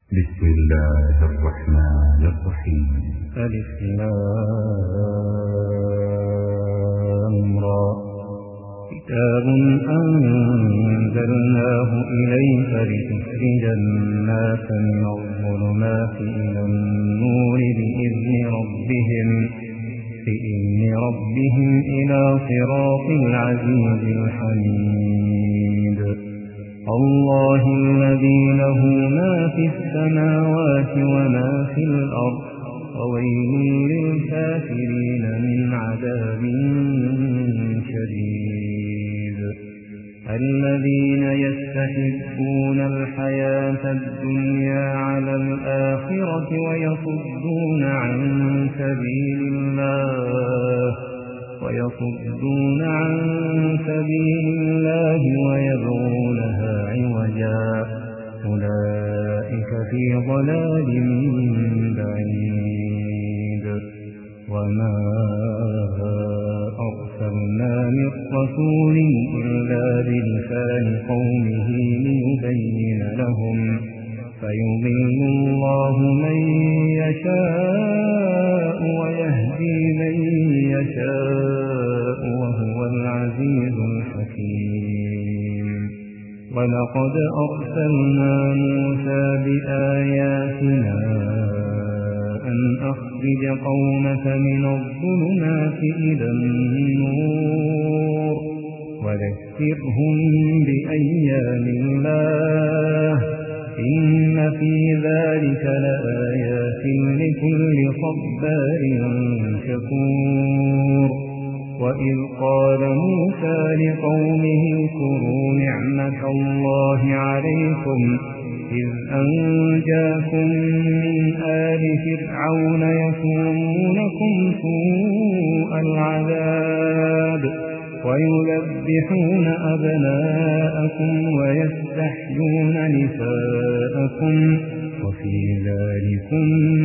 بسم الله الرحمن الرحيم. ألف لام را. كتاب أنزلناه إليك لتخرج الناس من الظلمات إلى النور بإذن ربهم إلى صراط العزيز الحميد. الله الذي له ما في السماوات وما في الأرض وويل للكافرين من عذاب شديد. الذين يستحبون الحياة الدنيا على الآخرة ويصدون عن سبيل الله ويبغونها عوجا أولئك في ضلال بعيد. وما أرسلنا من رسول إلا بلسان قومه ليبين لهم فيضل الله من يشاء ويهدي من يشاء وهو العزيز الحكيم. ولقد أرسلنا موسى بآياتنا أن أخرج قومك من الظلمات إلى النور وذكرهم بأيام الله إن في ذلك لآيات لكل صبار شكور. وإذ قال موسى لقومه اذكروا نعمة الله عليكم إذ أنجاكم من آل فرعون يسومونكم سوء العذاب ويذبحون أبناءكم ويستحيون نساءكم وفي ذلكم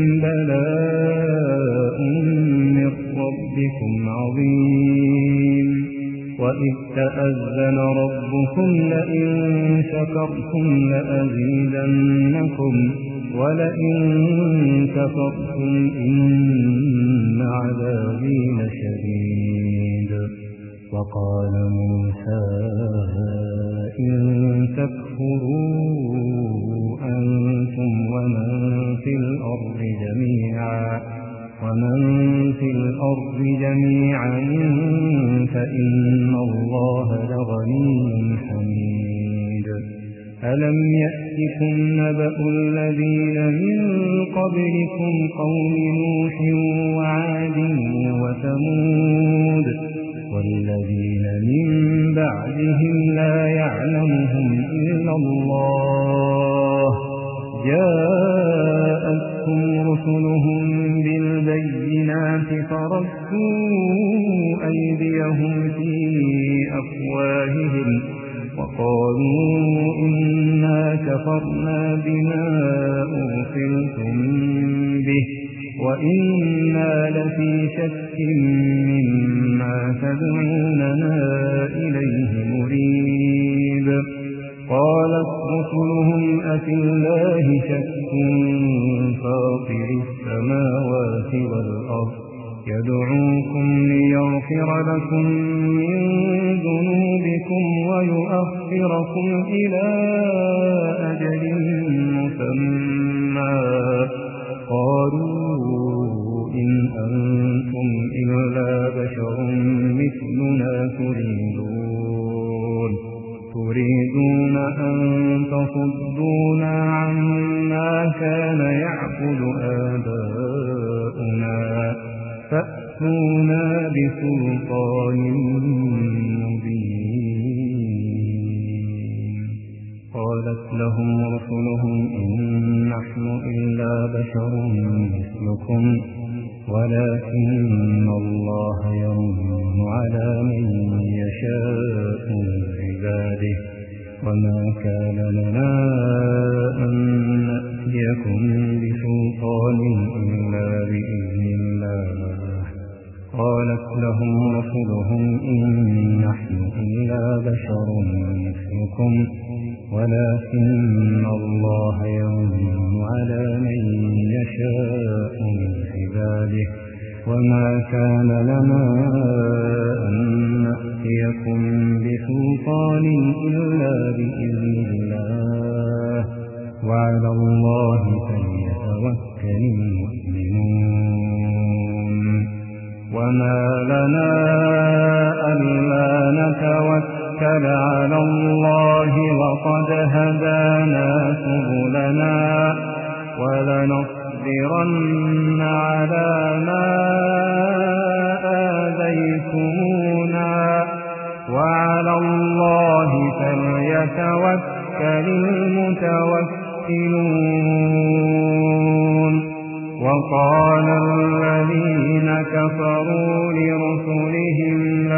بلاء من ربكم عظيم. وإذ تأذن ربكم لئن شكرتم لأزيدنكم ولئن كفرتم إن عذابي لشديد. وقال موسى إن تكفروا أنتم ومن في الأرض جميعا فإن الله لغني حميد. ألم يأتكم نبأ الذين من قبلكم قوم نوح وعاد وثمود والذين من بعدهم لا يعلمهم إلا الله جاءتهم رسلهم بالبينات فردوا أيديهم في أفواههم وقالوا إنا كفرنا بما أرسلتم به وإنا لفي شك مما تدعوننا إليه مريب. قالت رسلهم أفي الله شك فاطر السماوات والأرض يدعوكم ليغفر لكم من ذنوبكم ويؤخركم إلى أجل مسمى قالوا إن أنتم إلا بشر مثلنا تريدون أن تصدونا عما كان يعبد آباؤنا فأتونا بسلطان مبين. قالت لهم رسلهم إن نحن إلا بشر مثلكم ولكن الله يمن على من يشاء من عباده وما كان لنا أن نأتيكم بسلطان إلا بإذن الله. قالت لهم رسلهم إن نحن إلا بشر مثلكم ولكن الله يمن وما كان لنا أن نأتيكم بسلطان إلا بإذن الله وعلى الله فليتوكل المؤمنون وما لنا ألا نتوكل على الله وقد هدانا سبلنا ولنصبرن على ما آذيتمونا وعلى الله فليتوكل المتوكلون وقال الذين كفروا لرسلهم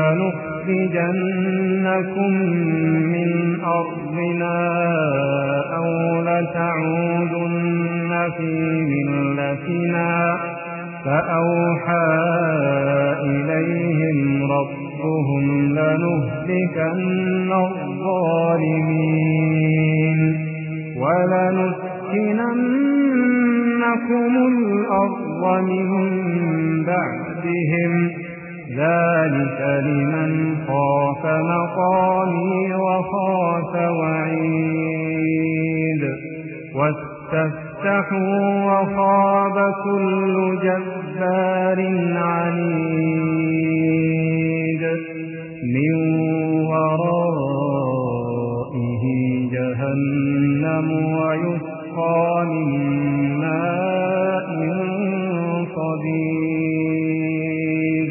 لنخرجنكم من أرضنا أو لتعودن في ملتنا فأوحى إليهم ربهم لنهلكن الظالمين ولنسكننكم الأرض من بعدهم ذلك لمن خاف مقامي وخاف وعيد واستفتحوا وخاب كل جبار عنيد من ورائه جهنم ويسقى من ماء صديد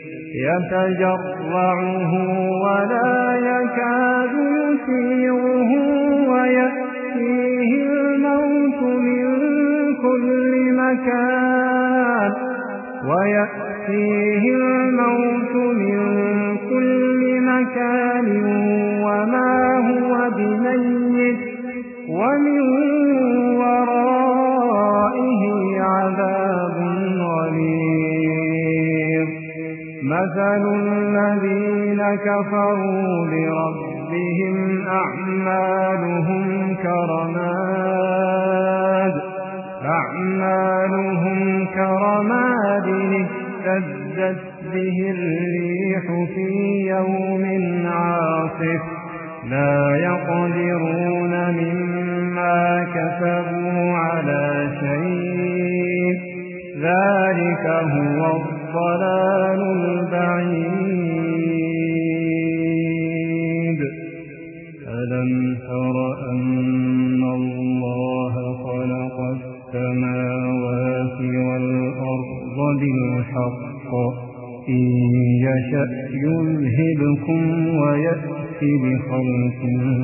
يتجرعه ولا يكاد يسيغه ويأتيه الموت من كل مكان وما هو بميت ومن ورائه عذاب غليظ مثل الذين كفروا بربهم أعمالهم كرماد اشتدت به الريح في يوم عاصف لا يقدرون مما كسبوا على شيء ذلك هو الضلال البعيد ألم تر أن الله خلق السماوات والأرض بالحق إن يشأ يذهبكم ويأتي بخلق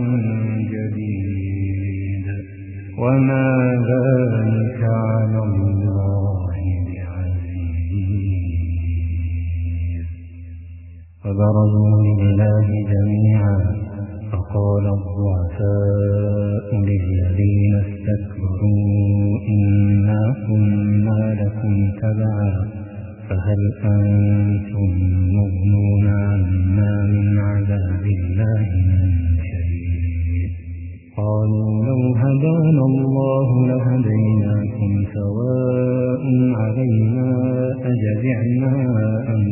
جديد وما ذلك على الله بعزيز فبرزوا لله جميعا فقال الضعفاء للذين استكبروا إنا كنا لكم تبعا فهل أنتم مغنون عنا من عذاب الله من شيء قالوا لو هدانا الله لهديناكم سواء علينا أجزعنا أم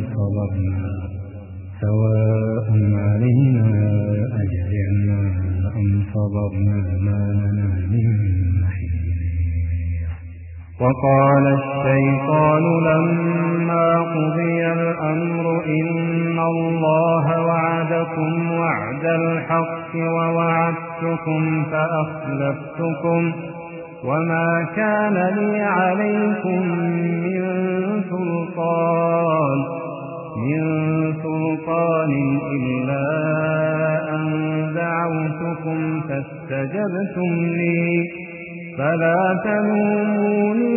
صبرنا ما لنا من محيص وقال الشيطان لما قضي الأمر إن الله وعدكم وعد الحق ووعدتكم فأخلفتكم وما كان لي عليكم من سلطان إلا أن دعوتكم فاستجبتم لي فلا تلوموني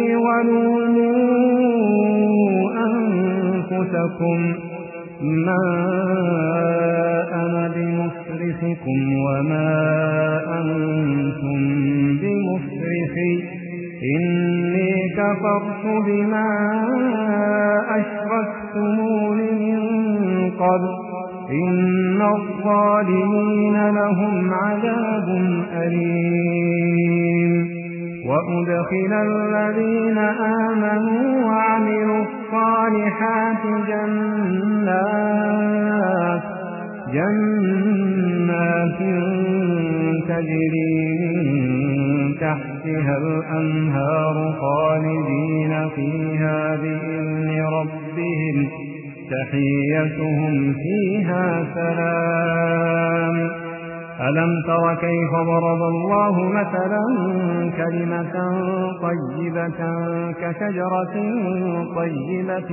ولوموا أنفسكم ما أنا بمصرخكم وما أنتم بمصرخي إني كفرت بما أشركتمون من قبل إن الظالمين لهم عذاب أليم وأدخل الذين آمنوا وعملوا الصالحات جنات تجري من تحتها الأنهار خالدين فيها بإذن ربهم تحيتهم فيها سلام. ألم تر كيف ضرب الله مثلا كلمة طيبة كشجرة طيبة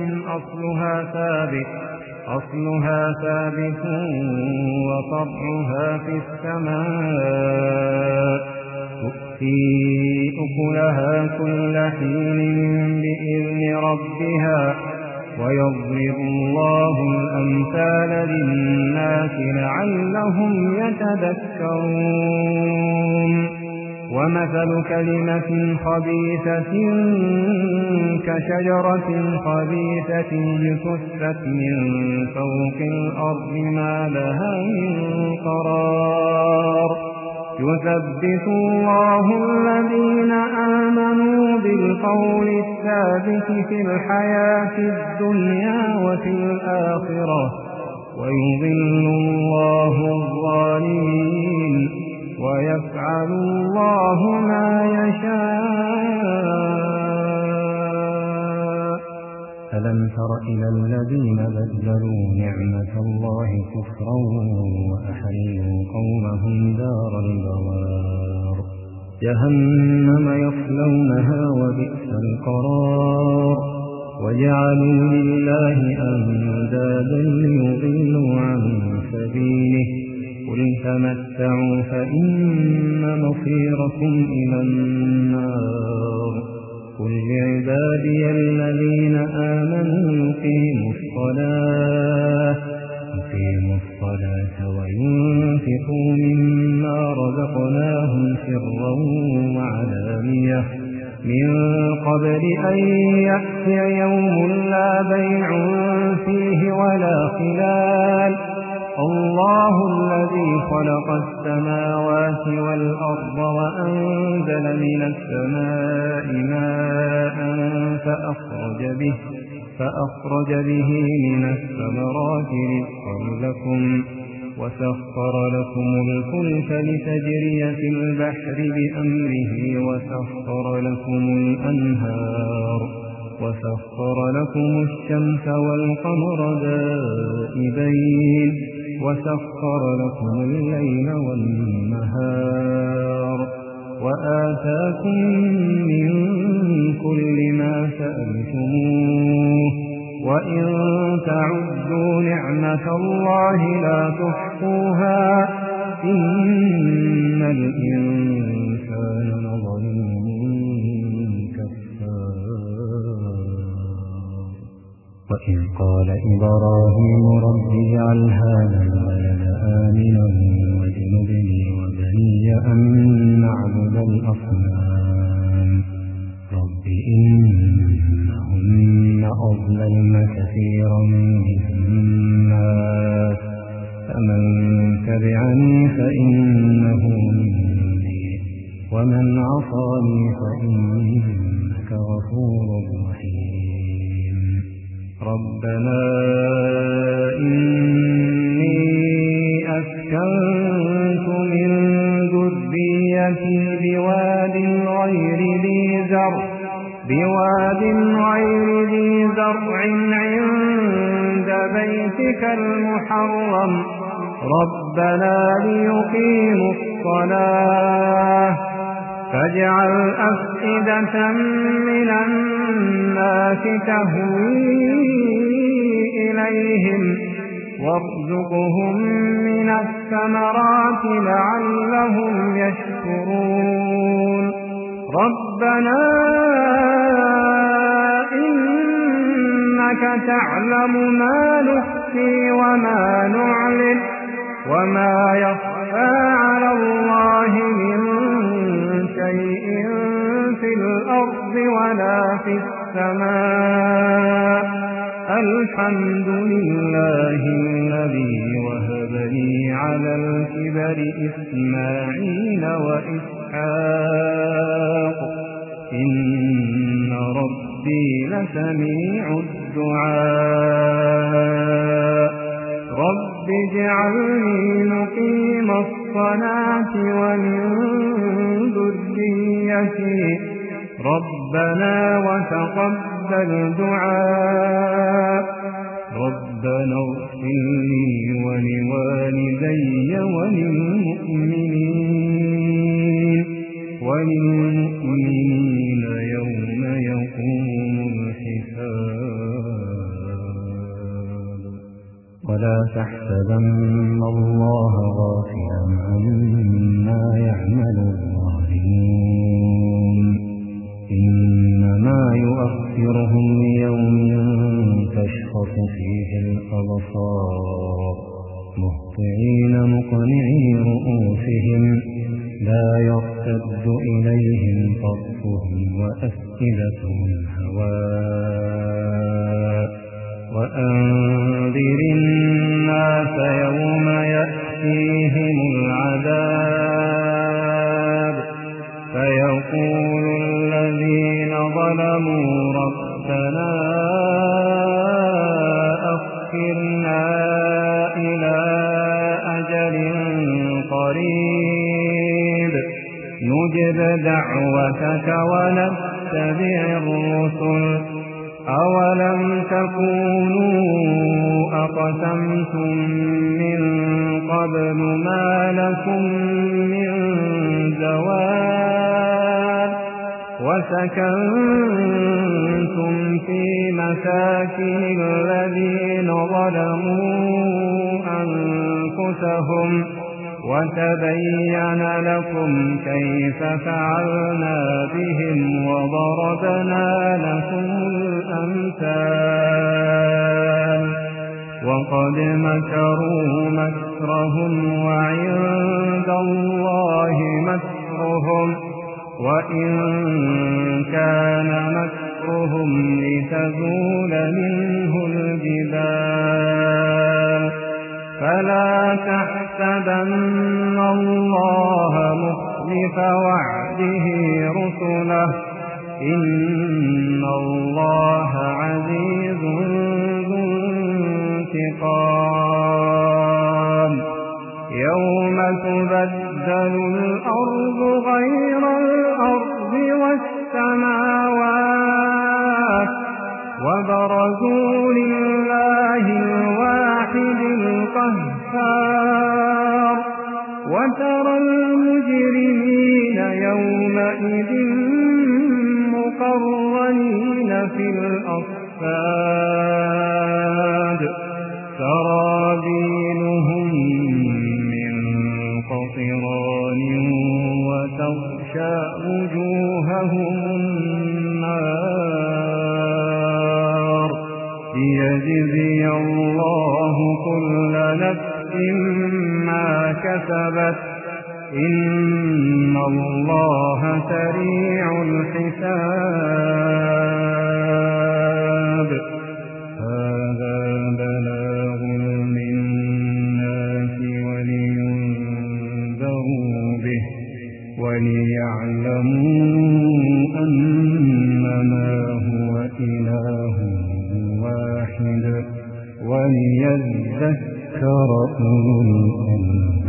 أصلها ثابت وفرعها في السماء تؤتي أكلها كل حين بإذن ربها ويضرب الله الأمثال للناس لعلهم يتذكرون. ومثل كلمة خبيثة كشجرة خبيثة اجتثت من فوق الأرض ما لها من قرار. يثبت الله الذين آمنوا بالقول الثابت في الحياة الدنيا وفي الآخرة ويضل الله الظالمين ويفعل الله ما يشاء. ألم تر إلى الذين بدلوا نعمة الله كفرا وأحلوا قومهم دار البوار جهنم يصلونها وبئس القرار وجعلوا لله أندادا ليضلوا عن سبيله قل تمتعوا فإن مصيركم إلى النار. قل لعبادي الذين آمنوا يقيموا الصلاة وينفقوا مما رزقناهم سرا وعلانية من قبل أن يأتي يوم لا بيع فيه ولا خلال. الله الذي خلق السماوات والأرض وأنزل من السماء ماء فأخرج به من الثمرات رزقا لكم وسخر لكم الفلك لتجري في البحر بأمره وسخر لكم الشمس والقمر دائبين وسخر لكم الليل والنهار وآتاكم من كل ما سألتموه وإن تعدوا نعمة الله لا تحصوها إن الإنسان لظلوم كفار. وإذ قال إبراهيم رب اجعل هذا البلد آمنا واجنبني وبني أن نعبد الأصنام رب إنهن أضللن كثيرا من الناس فمن تبعني فإنه مني ومن عصاني فإنك غفور رحيم. ربنا إني أسكنت من ذريتي بواد غير ذي زرع عند بيتك المحرم ربنا ليقيموا الصلاة فاجعل أفئدة من الناس تهوي إليهم وارزقهم من الثمرات لعلهم يشكرون. ربنا إنك تعلم ما نخفي وما نعلن وما يخفى على الله من شيء في الأرض ولا في السماء. الحمد لله الذي وهب لي على الكبر إسماعيل وإسحاق إن ربي لسميع الدعاء رب اجعلني مقيم الصلاة ومن ذريتي ربنا وتقبل دعاء ربنا اغفر لي ولوالدي وللمؤمنين يوم يقوم الحساب ولا تحسبن الله غافلا عما يعمل الظالمون إنما يؤخرهم ليوم تشخص فيه الأبصار مهطعين مقنعي رؤوسهم لا يرتد إليهم طرفهم وأفئدتهم هواء وأنذر الناس يوم يأتيهم العذاب فيقول الذين ظلموا ربنا أخرنا إلى أجل قريب نجب دعوتك ونتبع الرسل أولم تكونوا أقسمتم من قبل ما لكم من زوال وسكنتم في مساكن الذين ظلموا أنفسهم وتبين لكم كيف فعلنا بهم وضربنا لكم الأمثال وقد مكروا مكرهم وعند الله مكرهم وإن كان مكرهم لتزول منه الجبال فلا تحسبن الله مخلف وعده رسله إن الله عزيز ذو انتقام يوم تبدل الأرض غير الأرض والسماوات وبرزوا لله الواحد القهار وترى المجرمين يومئذ مقرنين في الأصفاد سرابيلهم من قطران وتغشى وجوههم النار ليجزي الله كل نفس ما كسبت إن الله سريع الحساب هذا بلاغ للناس ولينذروا به وليعلموا أنما هو إله واحد وليذكر أولو الألباب